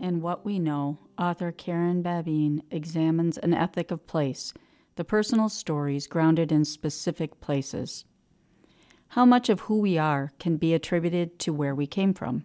In What We Know, author Karen Babin examines an ethic of place, the personal stories grounded in specific places. How much of who we are can be attributed to where we came from?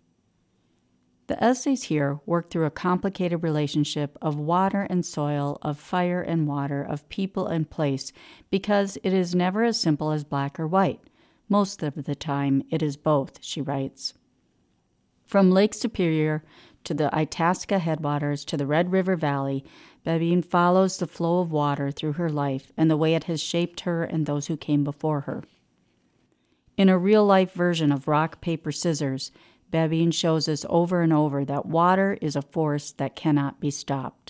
The essays here work through a complicated relationship of water and soil, of fire and water, of people and place, because it is never as simple as black or white. Most of the time, it is both, she writes. From Lake Superior to the Itasca headwaters to the Red River Valley, Babin follows the flow of water through her life and the way it has shaped her and those who came before her. In a real-life version of rock, paper, scissors, Babin shows us over and over that water is a force that cannot be stopped.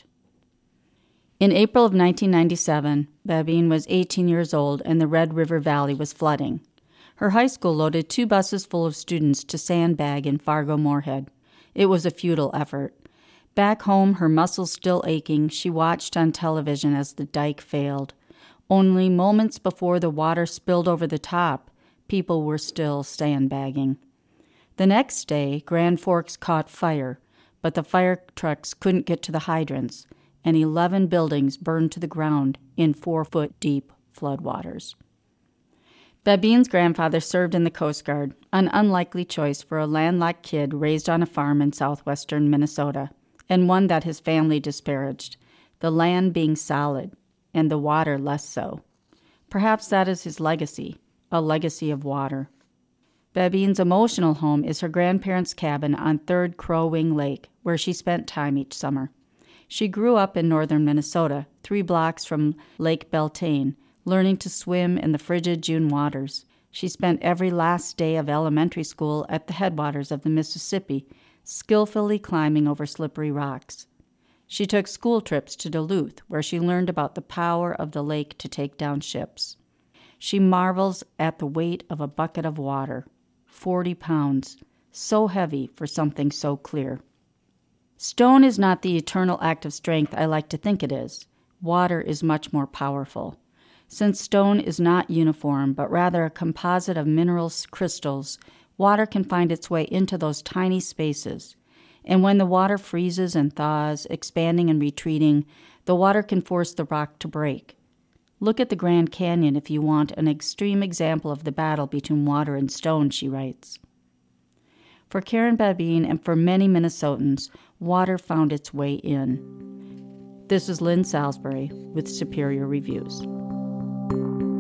In April of 1997, Babin was 18 years old and the Red River Valley was flooding. Her high school loaded 2 buses full of students to sandbag in Fargo-Moorhead. It was a futile effort. Back home, her muscles still aching, she watched on television as the dike failed. Only moments before the water spilled over the top, people were still sandbagging. The next day, Grand Forks caught fire, but the fire trucks couldn't get to the hydrants, and 11 buildings burned to the ground in 4-foot-deep floodwaters. Babin's grandfather served in the Coast Guard, an unlikely choice for a landlocked kid raised on a farm in southwestern Minnesota, and one that his family disparaged, the land being solid and the water less so. Perhaps that is his legacy, a legacy of water. Babin's emotional home is her grandparents' cabin on 3rd Crow Wing Lake, where she spent time each summer. She grew up in northern Minnesota, 3 blocks from Lake Beltane, learning to swim in the frigid June waters. She spent every last day of elementary school at the headwaters of the Mississippi, skillfully climbing over slippery rocks. She took school trips to Duluth, where she learned about the power of the lake to take down ships. She marvels at the weight of a bucket of water, 40 pounds, so heavy for something so clear. Stone is not the eternal act of strength I like to think it is. Water is much more powerful. Since stone is not uniform, but rather a composite of minerals, crystals, water can find its way into those tiny spaces. And when the water freezes and thaws, expanding and retreating, the water can force the rock to break. Look at the Grand Canyon if you want an extreme example of the battle between water and stone, she writes. For Karen Babin and for many Minnesotans, water found its way in. This is Lynn Salisbury with Superior Reviews.